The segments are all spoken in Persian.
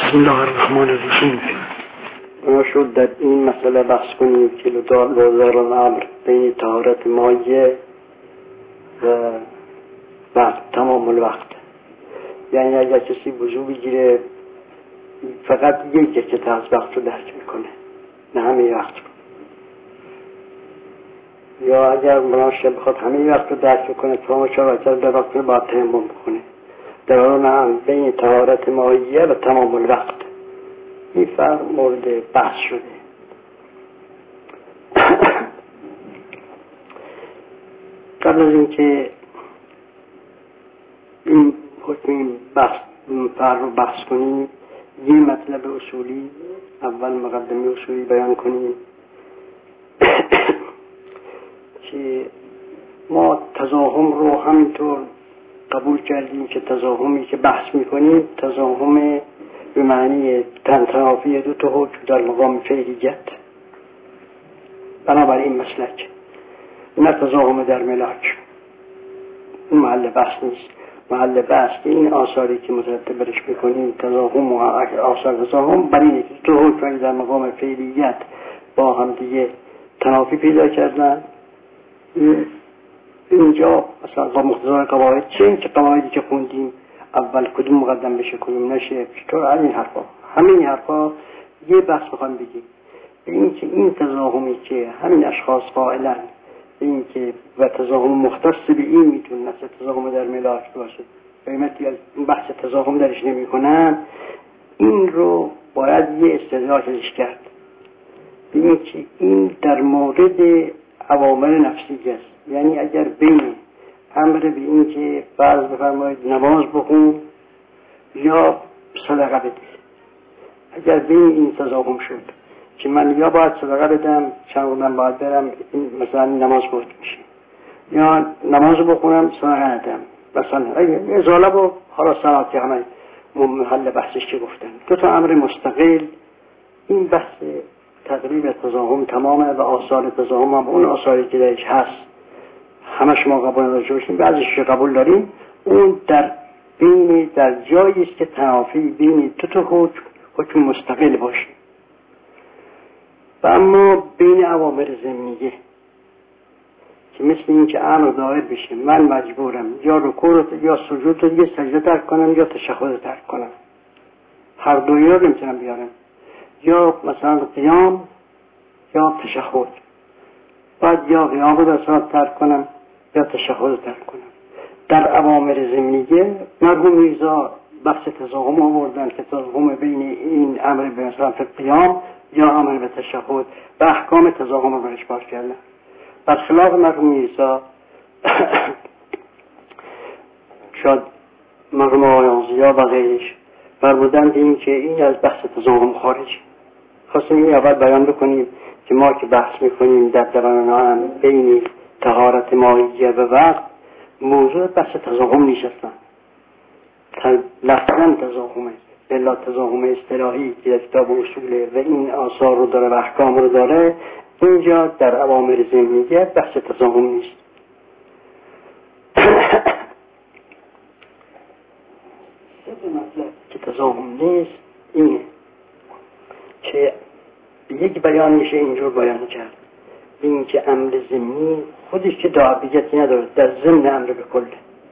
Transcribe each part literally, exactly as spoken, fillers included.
بسم الله الرحمن الرحیم. ما شد در این مسئله بحث کنیم که لوزار الامر بین طهارت مایه و وقت، تمام الوقت. یعنی اگر کسی وضو بگیره فقط یک جکت از وقت رو درک میکنه، نه همه وقت رو. یا اگر مناشه بخواد همه وقت رو درک کنه، تمام چهار رکعت در وقت رو باید تیمم بکنه. در حال هم بین طهارت مایه و تمام الوقت این فرق مورد بحث شده. قبل از اینکه این حکم بحث فرق رو بحث کنیم، یه مطلب اصولی اول مقدمه اصولی بیان کنیم که ما تزاحم رو همینطور قبول کردیم که تزاحمی که بحث میکنیم تزاحم به معنی تنتنافی دو تا حکم در مقام فعلیت، بنابراین مسلک، نه تزاحم در ملاک. این محل بحث نیست. محل بحث این آثاری که مترتب برش میکنیم تزاحم و آثار تزاحم برای اینه که دو حکم در مقام فعلیت با هم دیگه تنافی پیدا کردن. اینجا مثلا با مقتضای قواعد چه این که قواعدی که خوندیم اول کدوم مقدم بشه کدوم نشه، چطور از این حرفا، همه این حرفا یه بحث بخوام بگیم این که این تزاحمی که همین اشخاص قائلن این که و تزاحم مختص به این میتونه مثل تزاحم در ملاک باشه، قیمتی از این بحث تزاحم درش نمی کنن، این رو باید یه استدلالش کرد. این که این در مورد عوامل نفسی است. یعنی اگر بین امر به این که فرض بفرمایید نماز بخون یا صدقه بده، اگر بین این تزاحم شد که من یا باید صدقه بدم چند روزم باید برم مثلا نماز بود میشه، یا نماز بخونم صدقه ندم مثلا ازاله و حالا صنعات که همه محل بحثش که گفتن دو تا امر مستقل، این بحث تقریب تزاحم تمامه و آثار تزاحم هم اون آثاری که درش هست همه شما قبول نداشته باشیم، بعضیش قبول داریم. اون در بین در جایی است که تنافی بین دو تا حکم حکم مستقل باشه. و اما بین اوامر ضمنیه که مثل این که امر ظاهر بشه من مجبورم یا رکوع یا سجود رو یه سجده ترک کنم یا تشهد ترک کنم، هر دوی رو نمیتونم بیارم، یا مثلا قیام یا تشهد، بعد یا قیام رو در صورت ترک کنم یا تشهد رو ترک کنم. در اوامر ضمنیه مرحوم میرزا بحث تزاحم آوردن که تزاحم بین این امر به مثلا قیام یا امر به تشهد و احکام تزاحم رو برش بار کردن. برخلاف مرحوم میرزا شاید مرحوم آقایان زیا و غیرش فرمودند این که این از بحث تزاحم خارج. خواستیم این اول بیان بکنیم که ما که بحث میکنیم در دران بین طهارت مایه و وقت موضوع بحث تزاحم نیست اصلا. لفظاً تزاحمه بلا تزاحم اصطلاحی که کتاب اصوله و این آثار رو داره و احکام رو داره، اینجا در اوامر ضمنیه بحث تزاحم نیست. سه مطلب که تزاحم نیست اینه که یک بیان میشه اینجور بیان کرد، این که امر ضمنی خودش که داعیتی نداره، در ضمن امر به کله،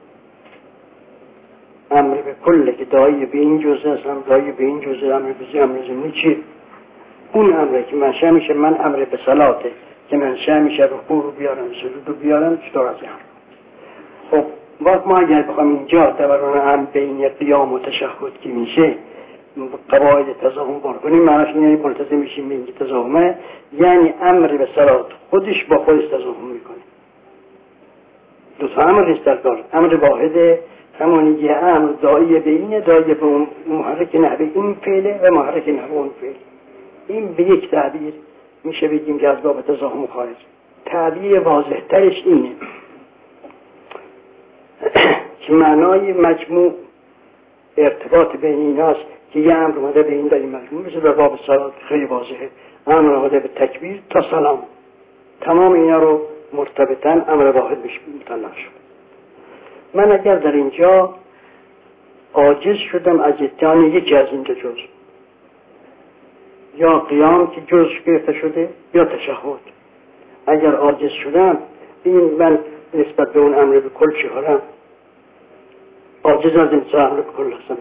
امر به کله که دایی به این جزء است، امر دایی به این جزء، امر به امر ضمنی چی؟ اون امره که منشأ میشه من امر به صلاته که منشأ میشه رکوع رو بیارم سجود رو بیارم چطور از این. خب وقت ما اگر بخوام اینجا دوران هم بین قیام و تشهد که میشه قواعد تزاحم بار کنیم، معناش یعنی ملتزم میشیم به اینکه تزاحمه، یعنی امر به صلات خودش با خودش تزاحم میکنه. دو تا امر نیست در کار، امر واحده، همونی یه امر داعی به اینه، داعی به اون، محرک نحوه این فعله و محرک نحوه اون فعل. این به یک تعبیر میشه بگیم که از باب تزاحم خارج. تعبیر واضح ترش اینه که معنای مجموع ارتباط بین این هاست که یه امر اومده به این در این مجموع مثل در باب صلات خیلی واضحه، امر اومده به تکبیر تا سلام، تمام اینا رو مرتبطاً امر واحد بشه مطلق شد. من اگر در اینجا عاجز شدم از اتیان یکی از این دو جزء یا قیام که جزش گرفته شده یا تشهد. اگر عاجز شدم این من نسبت به اون امر به کل چی کارم؟ عاجز از این امر به کل هستم.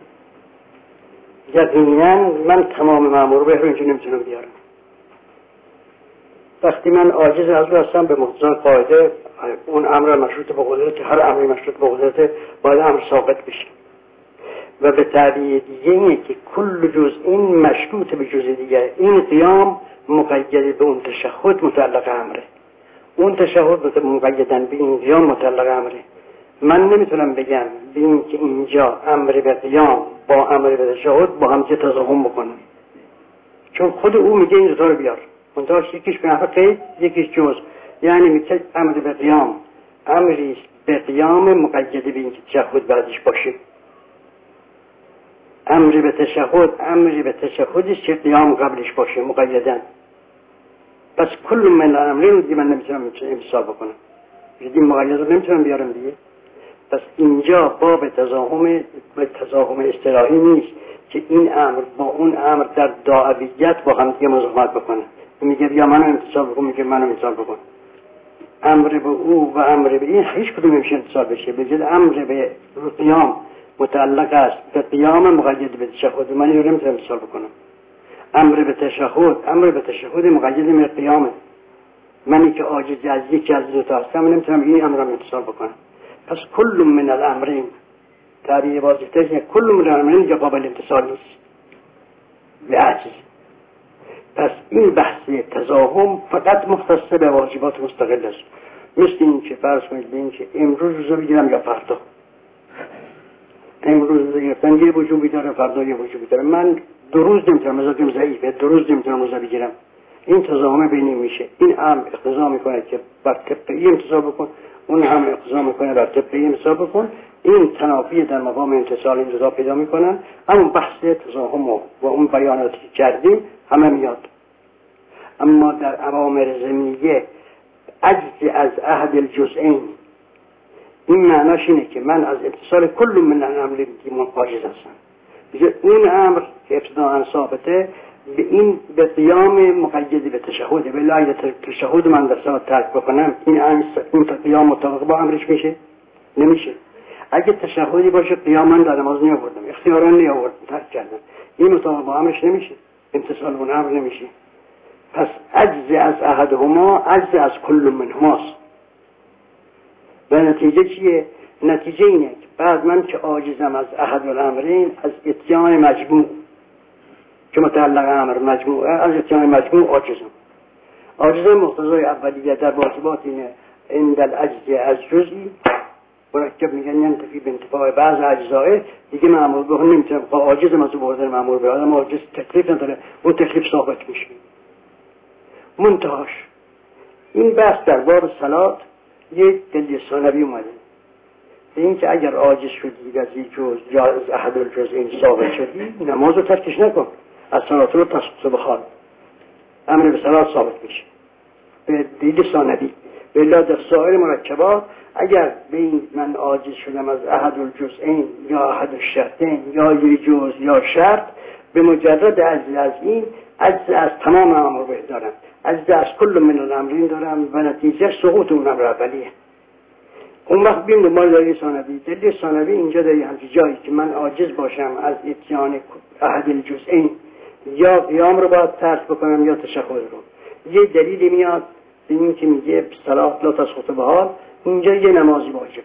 یقینا من تمام مأمور به رو اینجا نمیتونم بیارم. وقتی من عاجز از رو هستم به مقتضای قاعده اون امر مشروط به قدرت، هر امری مشروط به قدرت باید امر ثابت بشه. و به تعبیر دیگه اینه که کل جز این مشروط به جز دیگه. این قیام مقید به اون تشهد متعلق امره، اون تشهد مقیدن به این قیام متعلق امره. من نمیتونم بگم به این که اینجا امر به قیام با امر به تشهد با هم تضاهم بکنم، چون خود او میگه این دوتا رو بیار، منتهاش یکیش به نحو قید یکیش جز. یعنی میگه امر به قیام امری به قیام مقید به این که تشهد بعدش باشه، امر به تشهد امری به تشهدش که قیام قبلش باشه مقیدن. پس کل من الامرین رو دیگه من نمیتونم امثال بکنم، دیگه مقید رو نمیتونم بیارم دیگه. پس اینجا باب تضاهم به تضاهم اصطلاحی نیست که این امر با اون امر در دعویت با هم دیگه مزاحمت بکنه. میگه بیا منو امتصال بکن، میگه منو امتصال بکن. امر به او و امر به این هیچ کدوم نمیشه امتصال بشه. بجد امر به قیام متعلق است به قیام مقید به تشهد، من اینو نمیتونم امتصال بکنم. امر به تشهد امر به تشهد مقید به قیامه، منی که عاجز از یکی از دو تا هستم نمیتونم این امر رو امتصال بکنم. پس کل من الامرین تعبیر واضح‌تر که کل من الامرین قابل امتصال نیست به عجز. پس این بحث تضاهم فقط مختص به واجبات مستقل است. مثل این که فرض کنید این که امروز روزه بگیرم یا فردا، امروز روزه گرفتن یه وجوبی داره، فردا یه وجوبی داره. من دو روز نمیتونم، مزاجم ضعیفه، دو روز نمیتونم روزه بگیرم. این تضاهم بینی میشه. این هم اقتضا میکنه که بر طبق این امتصال بکن، اون هم اقتضا میکنه بر طبق این امتصال بکن. این تنافی در مقام امتصال این جدا پیدا میکنن. همون بحث تضاهم و اون بیاناتی که کردیم همه میاد. اما در اوامر ضمنیه عجز از احد الجزئین، این معناش اینه که من از اتصال کل من الامر عاجز هستم. میگه اون امر که ابتداء ثابته به این به قیام مقید به تشهد، به لایه تشهد من در صلات ترک بکنم این این قیام مطابق با امرش میشه؟ نمیشه. اگه تشهدی باشه قیام من در نماز نیاوردم، اختیارا نیاوردم، ترک کردم، این مطابق با امرش نمیشه، امتصال اون امر نمیشه. پس عجز از احدهما عجز از کل منهماست. و نتیجه چیه؟ نتیجه اینه که بعد من که عاجزم از احد الامرین، از اتیان مجموع که متعلق امر مجموعه، از اتیان مجموع عاجزم. عاجزم مقتضای اولیه در واجبات اینه عند العجز از جزئی مرکب میگن ینتفی به انتفاع بعض اجزای دیگه مأمور به اون نمیتونم، با عاجزم از اون بردن مأمور به آدم عاجز تکلیف نداره، اون تکلیف ثابت میشه. منتهاش این بحث در باب صلات یک دلیل ثانوی اومده به این که اگر عاجز شدی از یک جز یا از احد الجزئین ثابت شدی نماز رو ترکش نکن، از صلات رو تسقط بخوان، امر به صلات ثابت میشه به دلیل ثانوی. به الا در سایر مرکبات اگر به این من عاجز شدم از احد الجزئین یا احد الشرطین یا یک جز یا شرط، به مجرد عجز از این عجز از تمام امر به دارم، عجز از کل من الامرین دارم و نتیجه سقوط اون امر اولیه. اون وقت بیم دنبال دلیل ثانوی. دلیل ثانوی اینجا در همچین جایی که من عاجز باشم از اتیان احد الجزئین، یا قیام رو باید ترک بکنم یا تشهد رو. یه دلیلی میاد به این که میگه صلات لا تسقط بحال، اینجا یه نمازی واجبه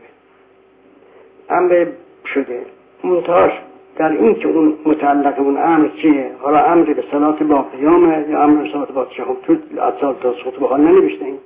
امر شده. منتهاش در این که اون متعلق اون امر چیه، حالا امر به صلات با قیامه یا امر به صلات با تشهد، تو اصلا تسقط بحال ننوشته این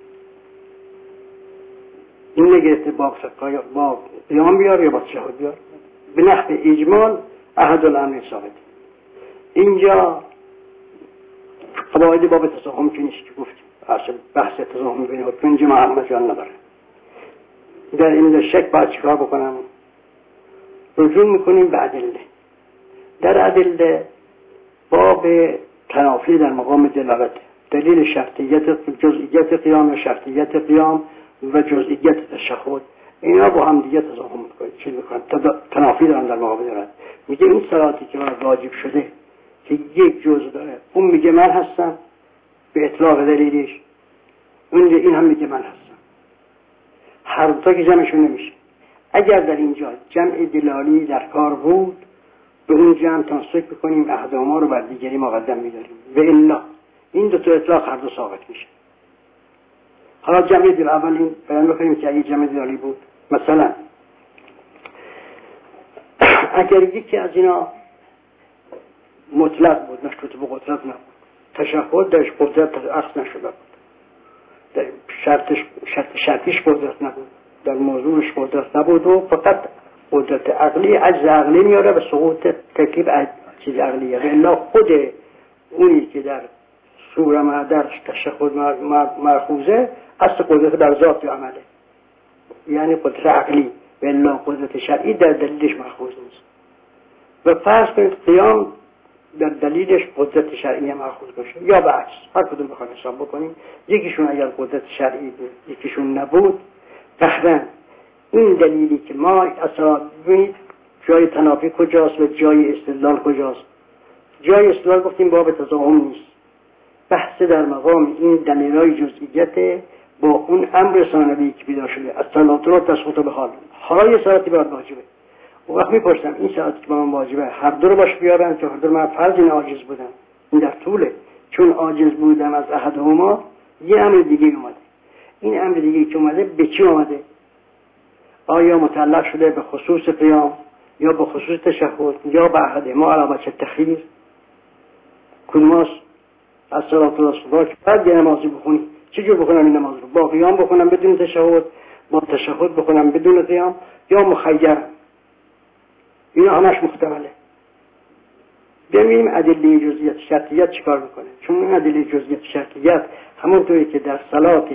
این نگرفته با با قیام بیار یا با تشهد بیار، به نحو اجمال احد الامر ثابت. اینجا قواعد باب تضاهم که نیست که گفتیم، اصلا بحث تضاهم بین حکمین جماع مجال نداره. در این شک باید چیکار بکنم؟ رجوع میکنیم به ادله. در ادله باب تنافی در مقام دلالت، دلیل شرطیت جزئیت قیام و شرطیت قیام و جزئیت تشهد، اینا با هم دیگه تضاهم میکنن، چی میکنن؟ تنافی دارن در مقام دلالت. میگه این صلاتی که واجب شده که یک جزء داره، اون میگه من هستم به اطلاق دلیلش، اون این هم میگه من هستم، هر دو تا که جمعشون نمیشه. اگر در اینجا جمع دلالی در کار بود به اون جمع تناسب بکنیم، احدهما رو بر دیگری مقدم می‌داریم، و الا این دو تا اطلاق هر دو ثابت میشه. حالا جمع دل اول این بیان بکنیم که اگه جمع دلالی بود، مثلا اگر یکی از اینا مطلق بود، مشروط به قدرت نبود، تشهد درش قدرت اصل نشده بود، در شرطش شرط شرطیش قدرت نبود، در موضوعش قدرت نبود و فقط قدرت عقلی عجز عقلی میاره و سقوط تکلیف چیز عقلیه، و الا خود اونی که در سوره معدرش تشهد مرخوزه اصل قدرت در ذات عمله، یعنی قدرت عقلی، و الا قدرت شرعی در دلیلش مرخوز نیست. و فرض کنید قیام در دلیلش قدرت شرعی مأخوذ باشه یا برعکس، هر کدوم بخوایم حساب بکنیم، یکیشون اگر قدرت شرعی بود یکیشون نبود، قهرن این دلیلی که ما اصلا ببینید جای تنافی کجاست و جای استدلال کجاست. جای استدلال گفتیم باب تضاهم نیست، بحث در مقام این دلیلای جزئیت با اون امر ثانوی که پیدا شده از تناطرات تسقط به حال. حالا یه ساعتی باید واجبه، و وقت میپرسم این ساعتی که با من واجبه هر دو رو باش بیارن که هر دو من فرض این عاجز بودم، این در طوله، چون عاجز بودم از احدهما یه امر دیگه اومده. این امر دیگه که اومده به چی اومده؟ آیا متعلق شده به خصوص قیام یا به خصوص تشهد یا به احدهما علاوه چه تخییر؟ کدوماست؟ از صلات و صلات که بعد یه نمازی بخونی چجور بخونم این نماز رو؟ با قیام بخونم بدون تشهد، با تشهد بخونم بدون قیام، یا مخیرم؟ اینا همش محتمله. ببینیم ادله جزئیات شرطیت چیکار میکنه. چون این ادله جزئیات شرطیت همونطوری که در صلات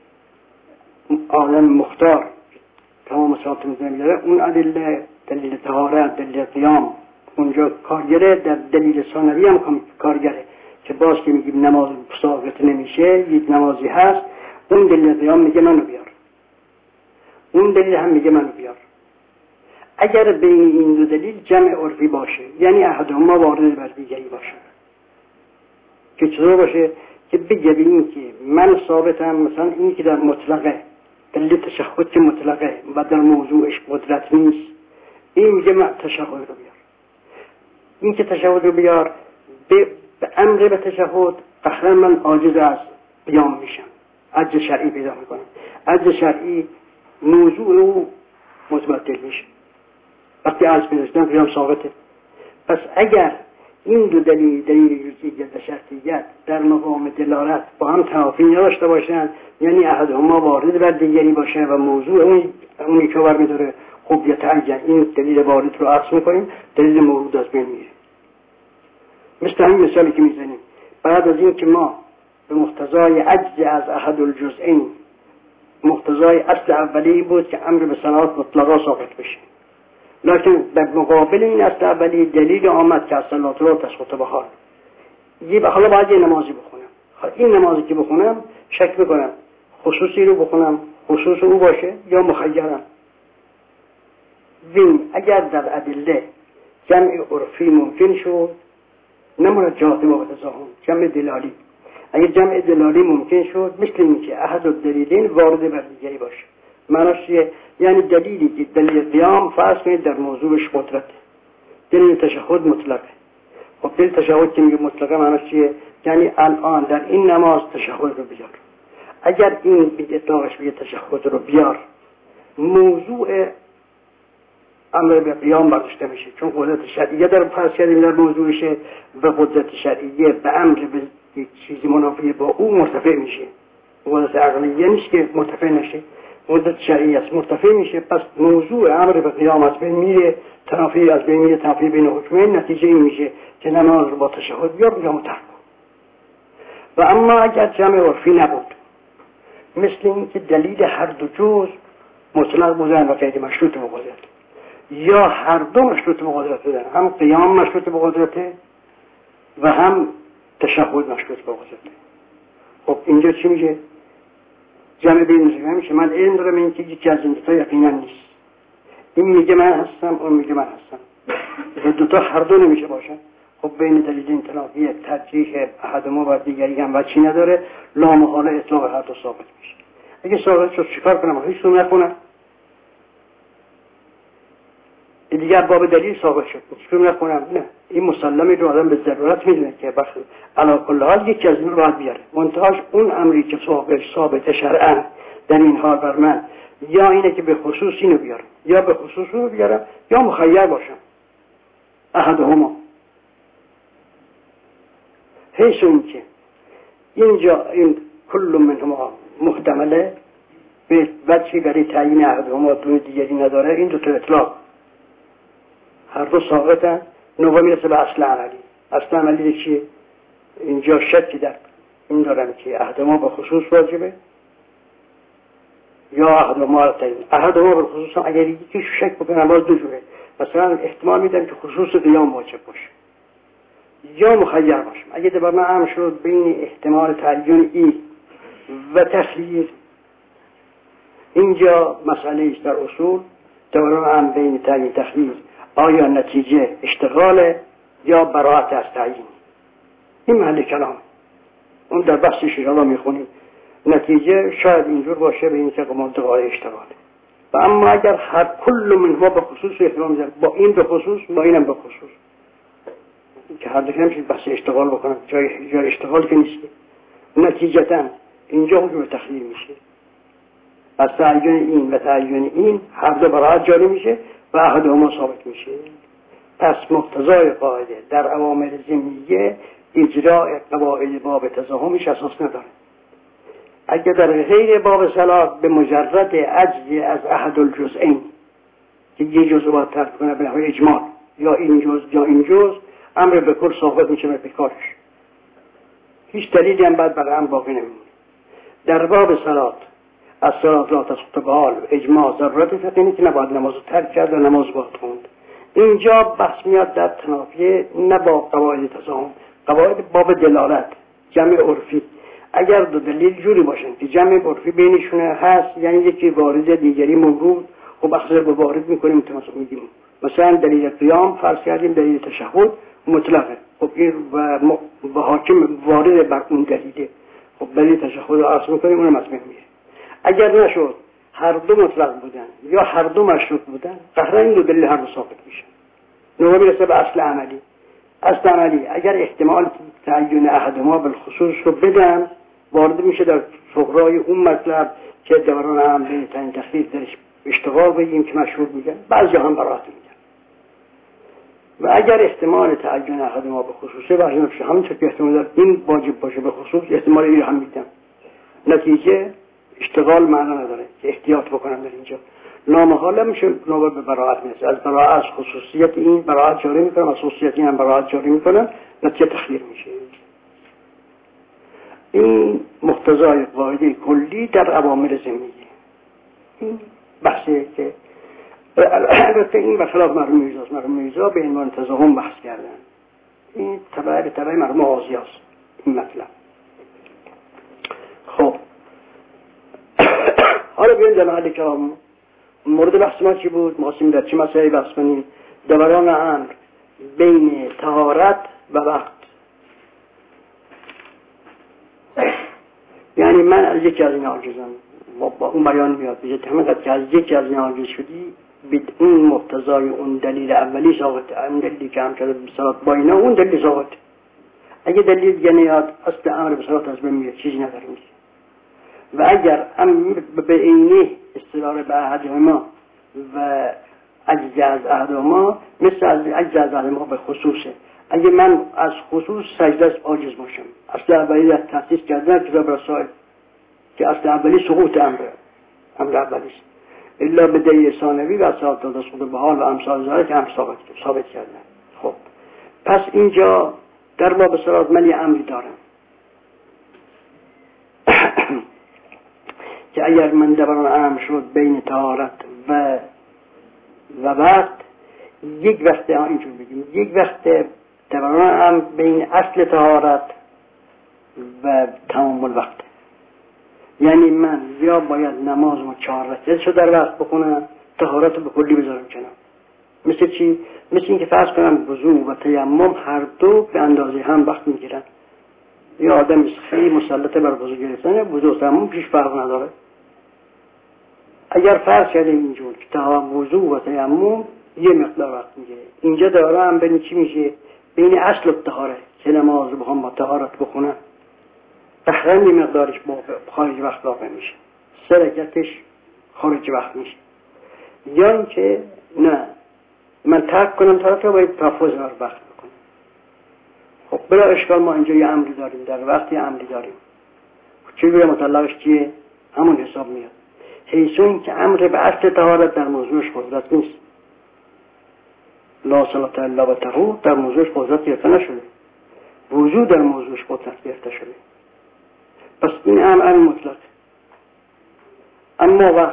عالم مختار تمام صلات میذاره، اون ادله دلیل طهارت، دلیل قیام اونجا کارگره، در دلیل ثانوی هم کارگره که باز که میگیم نماز ساقط نمیشه، یک نمازی هست، اون دلیل قیام میگه منو بیار، اون دلیل هم میگه منو بیار. اگر بین این دو دلیل جمع عرفی باشه، یعنی احدهما وارد بر دیگری باشه، که چطور باشه؟ که بگه این که من ثابتم، مثلا این که در مطلقه دلیل تشهد که مطلقه و در موضوعش قدرت نیست، این میگه من تشهد رو بیار. این که تشهد رو بیار به امر به تشهد، قهرن من عاجز از قیام میشم، عجز شرعی پیدا میکنم، عجز شرعی موضوع او متبدل میشه، وقتی عجز پیدا شدن قیام ثابته. پس اگر این دو دلیل، دلیل جزئیت و شرطیت در مقام دلالت با هم توافی نداشته باشن، یعنی احدهما وارد بر دیگری باشه و موضوع اون اونی که برمی‌داره خب یتعین، این دلیل وارد رو عکس میکنیم، دلیل مورود از بین میره. مثل همین مثالی که میزنیم بعد از این که ما به مقتضای عجز از احد الجزئین، مقتضای اصل اولی بود که امر به صلات مطلقا ساقط بشه، لکن در مقابل این اصل اولی دلیل آمد که از صلات رو تسقط به حال، یه حالا باید یه نمازی بخونم، این نمازی که بخونم شک بکنم خصوصی رو بخونم خصوص او باشه یا مخیرم. وین اگر در ادله جمع عرفی ممکن شد، نمونه جهت با تضاهم، جمع دلالی، اگر جمع دلالی ممکن شد مثل این که احد الدلیلین وارد بر دیگری باشه، معناش چیه؟ یعنی دلیلی که دلیل قیام فرض کنید در موضوعش قدرت، دلیل تشهد مطلقه. خب دلیل تشهد که میگه مطلقه معناش چیه؟ یعنی الان در این نماز تشهد رو بیار. اگر این بی اطلاقش بگه تشهد رو بیار، موضوع امر به قیام برداشته میشه، چون قدرت شرعیه در فرض کردیم در موضوعشه و قدرت شرعیه به امر به یک چیزی منافی با او مرتفع میشه. قدرت عقلیه نیست که مرتفع نشه، قدرت شرعیه است مرتفع میشه. پس موضوع امر به قیام از بین میره، تنافی از بین میره، تنافی بین حکمین، نتیجه این میشه که نماز رو با تشهد بیار یا مترک. و اما اگر جمع عرفی نبود، مثل این که دلیل هر دو جز مطلق بودن و غیر مشروط به قدرت، یا هر دو مشروط به قدرت بودن، هم قیام مشروط به قدرته و هم تشهد مشروط به قدرته. خب اینجا چی میشه؟ جمع بین میشه میشه من علم دارم این که یکی از این دوتا یقینا نیست، این میگه من هستم اون میگه من هستم، و دوتا هر دو نمیشه باشن. خب بین دلیل انطلافی ترجیح احد ما بر دیگری هم وجهی نداره، لامحاله اطلاق هر دو ثابت میشه. اگه ثابت شد چیکار کنم؟ هیچ کدوم نخونم. دیگر باب دلیل ثابت شد هیچ کدوم نخونم. نه، این مسلمه رو آدم به ضرورت میدونه که بخ علی کل حال یکی از این رو باید بیاره. منتهاش اون امری که ثابت ثابت شرعاً در این حال بر من یا اینه که به خصوص اینو بیارم یا به خصوص رو بیارم یا مخیر باشم، احدهما. حیث اون که اینجا این کل منهما محتمله به وجهی برای تعیین احدهما دون دیگری نداره، این دو تا اطلاق هر دو ثابتن. نوع میرسه به اصل عملی. اصل عملی چیه؟ اینجا شکی در این دارم که احدهما به خصوص واجبه یا احدهما را تعیین. احدهما به خصوص هم اگر یکی شک بکنم باز دو جوره. مثلا احتمال میدم که خصوص قیام واجب باشه یا مخیر باشم. اگه دوباره من هم شد بین احتمال تعیین ای و تخییر، اینجا مسئله است در اصول دوباره هم بین تعیین تخییر آیا نتیجه اشتغاله یا براعت از تعیین. این محل کلام. اون در بحث شیرالا میخونیم نتیجه شاید اینجور باشه به این که منطقه اشتغاله. و اما اگر هر کل منها به خصوص احتمال میزن با این به خصوص با اینم به خصوص که هر دو که نمیشه بحث اشتغال بکنم، جای جای اشتغال که نیست. نتیجتا اینجا حکم تخییر میشه. از تعیین این و تعیین این هر دو براعت جاری میشه و احدهما ثابت میشه. پس مقتضای قاعده در اوامر ضمنیه اجراء قواعد باب تضاهمش اساس نداره. اگر در غیر باب صلاح به مجرد عجز از احد الجزئین که یه جزء باید ترک کنه به نحو اجمال یا این جزء یا این جزء، امر به کل ثابت میشه به کارش. هیچ دلیلی هم بعد برای هم باقی نمیمونه. در باب صلاح از صلاح لا تسقط بحال اجماع ضرورت فقینی که نباید نماز رو ترک کرد و نماز باید خوند. اینجا بحث میاد در تنافیه نه با قواعد تضاهم، قواعد باب دلالت جمع عرفی. اگر دو دلیل جوری باشن که جمع عرفی بینشونه هست، یعنی یکی وارد دیگری مورود، خب اخذ به وارد میکنیم تمسک میگیم. مثلا دلیل قیام فرض کردیم دلیل تشهد مطلقه، خب این و حاکم وارد بر اون دلیله، خب دلیل تشهد رو عرض میکنیم اونم از بین میره. اگر نشد هر دو مطلق بودن یا هر دو مشروط بودن، قهرن این دو دلیل هر دو ثابت میشن. نوع میرسه به اصل عملی. اصل عملی اگر احتمال تعیین احدهما بالخصوص رو بدن، وارد میشه در صغرای اون مطلب که دوران هم به تعیین تخصیص درش اشتغال بگیم که مشهور میگن، بعضی هم براعت میگن. و اگر احتمال تعیین احدهما به خصوصه بعضی نمیشه، همینطور که احتمال این واجب باشه به خصوص، احتمال این هم میدن. نتیجه اشتغال معنا نداره که احتیاط بکنم در اینجا. نامحاله میشه نوبت به براعت میرسه. از براعت از خصوصیت این براعت جاری میکنم، از خصوصیت این هم براعت جاری میکنم، نتیجه تخییر میشه. این مقتضای قاعده کلی در اوامر ضمنیه. این بحثه که البته این بخلاف مرحوم میرزاست. مرحوم میرزا به عنوان تضاهم بحث کردن. این تبع به تبع مرحوم آزیاست این مطلب. خب حالا بیاین در محل کلام مورد بحث ما چی بود؟ مقاسم در چه مسئله بحث کنیم؟ دوران امر بین طهارت و وقت. یعنی من از یکی از این عاجزم، با اون بیان میاد بجد همین قد که از یکی از این عاجز شدی بید اون مقتضای اون دلیل اولی ثابت، اون دلیلی که هم شده بصلاة با اینا اون دلیل ثابت. اگه دلیل دیگه نیاد اصل امر بصلاة از بین میاد، چیزی نداریم. و اگر امر به عینه استدلال به احدهما و عجز از احدهما مثل از عجز از احدهما به خصوصه. اگه من از خصوص سجده عاجز باشم، اصل اولی در تحسیس کردن کتاب رسائل که اصل اولی سقوط امر امر اولیست الا به دلیل ثانوی و اصل تسقط به حال و امثال ذالک که امر ثابت ثابت کردن. خب پس اینجا در باب صلاة من یه امری دارم که اگر من دوران امر شد بین طهارت و و وقت، یک وقت اینجور بگیم یک وقت دوران امر بین اصل طهارت و تمام الوقت، یعنی من یا باید نماز و چهار رکعت شو در وقت بکنم، طهارت رو به کلی بذارم کنم، مثل چی؟ مثل اینکه فرض کنم وضو و تیمم هر دو به اندازه هم وقت میگیرن. یه آدم خیلی مسلط بر وضو گرفتن، وضو و تیمم پیش فرق نداره. اگر فرض کردیم اینجور که تا وضو و تیمم یه مقدار وقت میگیره، اینجا داره هم بین چی میشه؟ بین اصل و طهاره که نماز بخوام با طهارت بخونم تقریبا یه مقدارش خارج وقت واقع میشه، سه رکعتش خارج وقت میشه. یا اینکه نه من ترک کنم طهارت رو باید تحفظ بر وقت بکنم. خب بلا اشکال ما اینجا یه امری داریم، در وقت یه امری داریم، چی بگه مطلقش چیه؟ همون حساب میاد. حیث این که امر به اصل طهارت در موضوعش قدرت نیست. لا صلاة الا بالطهور در موضوعش قدرت گرفته نشده، وضو در موضوعش قدرت گرفته شده. پس این امر مطلق. اما وقت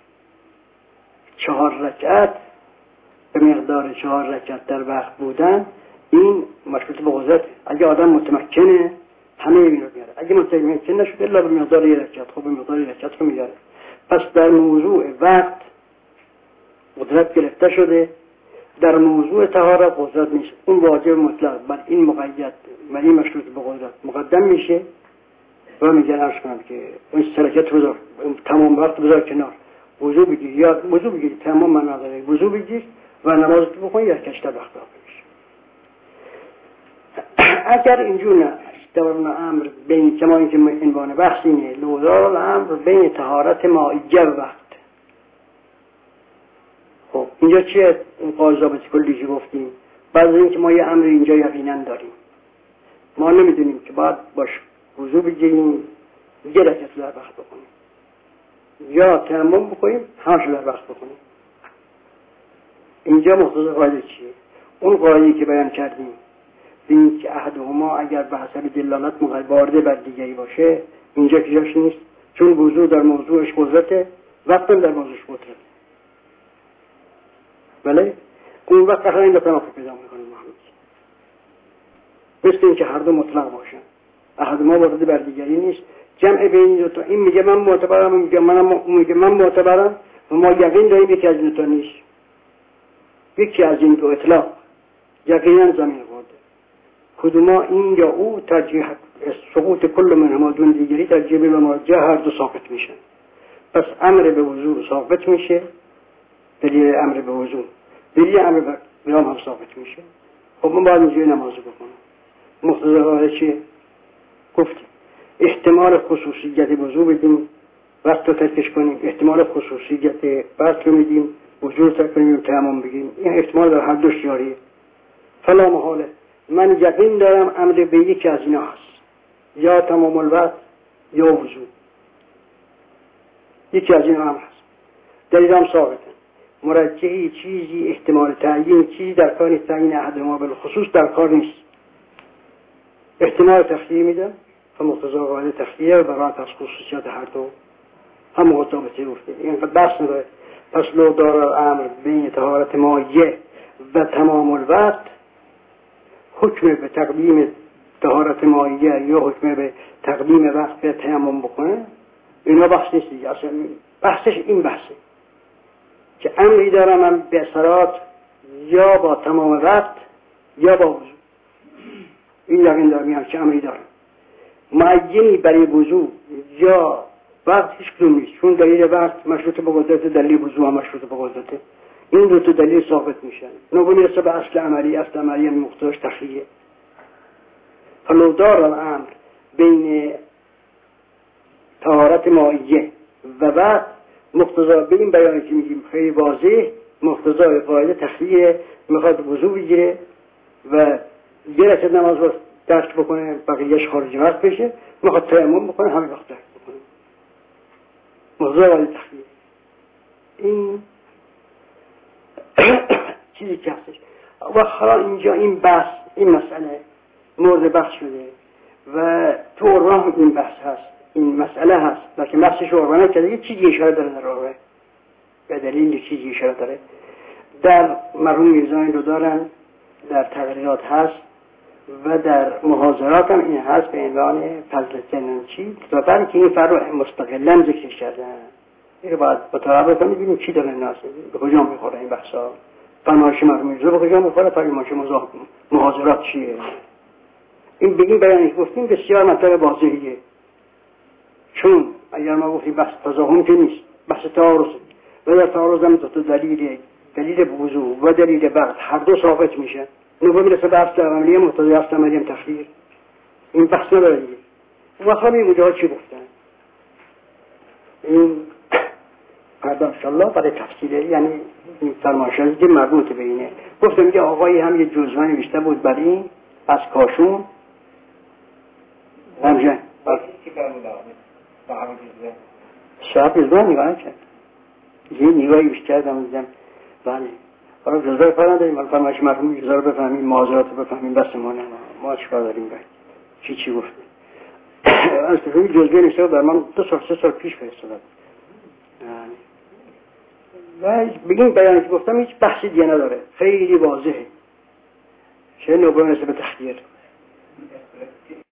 چهار رکعت به مقدار چهار رکعت در وقت بودن، این مشروط به قدرت. اگه آدم متمکنه همه اینو میاره، اگه متمکن نشده الا به مقدار یک رکعت، خب به مقدار یک رکعت رو میاره. پس در موضوع وقت قدرت گرفته شده، در موضوع طهارت قدرت نیست. اون واجب مطلق بر این مقید، بر این مشروط به قدرت مقدم میشه و میگن عرض کنم که اون سرکت بذار، تمام وقت بذار کنار، وضو بگیر یا وضو بگیر تمام من نداره، وضو بگیر و نماز تو بخون یا کشته وقت واقع میشه. اگر اینجور نه دوران امر بین کما اینکه عنوان بحث اینه لودار الامر بین طهارت مائیه و وقت. خب اینجا چیه این قاعده ضابط کلیشی گفتیم؟ بعد از اینکه ما یه امر اینجا یقینا داریم، ما نمیدونیم که باید باش وضو بگیریم یه رکعت در وقت بکنیم یا تیمم بکنیم همش در وقت بکنیم. اینجا مقتضی قاعده چیه؟ اون قاعده‌ای که بیان کردیم این که احدهما اگر به حسب دلالت وارد بر دیگری باشه، اینجا که جاش نیست، چون وضو در موضوعش قدرته، وقت در موضوعش قدرته. بله اون وقت قرار این دو تناقض پیدا می‌کنه محمود، مثل این که هر دو مطلق باشن، احدهما وارد بر دیگری نیست. جمع بین دو تا، این میگه من معتبرم، اون میگه منم، اون میگه من معتبرم، و ما یقین داریم یکی از این دو تا نیست. یکی از این دو اطلاق یقینا زمین خورده، کدوما این یا او ترجیح سقوط کل منهما دون دیگری ترجیح به مراجعه هر دو ثابت میشن. پس امر به وضو ثابت میشه، دلیل امر به وضو، دلیل امر به قیام هم ثابت میشه. خب من باید اینجوری نماز بکنم. مقتضی قاعده چیه؟ گفتیم احتمال خصوصیت وضو بدیم وقت رو ترکش کنیم، احتمال خصوصیت وقت رو میدیم وضو رو ترک کنیم و تیمم بگیریم. این احتمال در هر دوش جاریه. فلا محاله من یقین دارم امر به یکی از اینا هست، یا تمام الوقت یا وضو، یکی از اینا هم هست. دلیل هم ثابته. مرجحی چیزی احتمال تعیین چیزی در کار تعیین احدهما بالخصوص در کار نیست. احتمال تخییر میدم فمقتضی قاعده تخییر و برات از خصوصیات هر دو هم مطابقتی گفته. این بحث نداره. پس لو دار امر بین طهارت مائیه و تمام الوقت، حکم به تقدیم طهارت مائیه یا حکم به تقدیم وقت به تیمم بکنه، اینا بحث نیست دیگه. اصلا بحثش این بحثه که امری دارم من به صلات یا با تمام وقت یا با وضو. این یقین دارم هم که امری دارم معینی برای وضو یا وقت هیچ کدوم نیست، چون دلیل وقت مشروط به قدرت، دلیل وضو هم مشروط به قدرته. این دو تا دلیل ثابت میشن. نگو میرسه به اصل عملی، اصل عملی هم مقتضاش تخییه. فلو دار الامر بین طهارت مائیه و بعد مقتضا به این بیانی که میگیم خیلی واضح، مقتضای قاعده تخییه، میخواد وضو بگیره و یه رکعت نماز رو درک بکنه، بقیهش خارج وقت بشه، میخواد تیمم بکنه همین وقت درک بکنه. مقتضای قاعده تخییه. این چیزی که هستش. و حالا اینجا این بحث، این مسئله مورد بحث شده و تو راه این بحث هست، این مسئله هست، لیکن بحثش رو ارمانه کرده. یه چیزی اشاره داره در راه، به دلیل چیزی اشاره داره. در مرحوم میرزایی رو دارن، در تقریرات هست و در محاضرات هم این هست به عنوان فضل سننچی، و برای که این فرع مستقلا ذکر کردن. این رو باید با طرف بکنیم ببینیم چی داره ناس به کجا میخوره این بحثا. فرمایش مرحوم میرزا بگم بخوره فرمایش محاضرات چیه. این به این بیانی که گفتیم بسیار مطلب واضحیه، چون اگر ما گفتیم بحث تضاهم که نیست، بحث تعارض و در تعارض هم دو تا دلیل، دلیل وضوح و دلیل بعد هر دو ثابت میشه. نگاه میرسه به اصل عملیه مقتضی اصل عملیه تخییر، این بحث نداره دیگه. و خواهی این مجاهد چی گفتن این فردا انشالله برای تفصیله، یعنی این فرمایشات که مربوط به اینه. گفتم که آقایی هم یه جزوه نوشته بود بر این از کاشون همجن صاحب جزوه نگاه نکرد، یه نگاهی بیشتر دارم دیدم. بله حالا جزوه فران داریم، حالا فرمایش مرحوم جزوه رو بفهمیم، معاذرات رو بفهمیم، بس ما نه ما چیکار داریم باید چی چی گفته. از تفهمی جزوه نوشته بر من دو سال سه سال پیش فرستادم و بگیم بیانی که گفتم هیچ بحثی دیگه نداره، خیلی واضحه، چه نوبه نسبت به تخییر.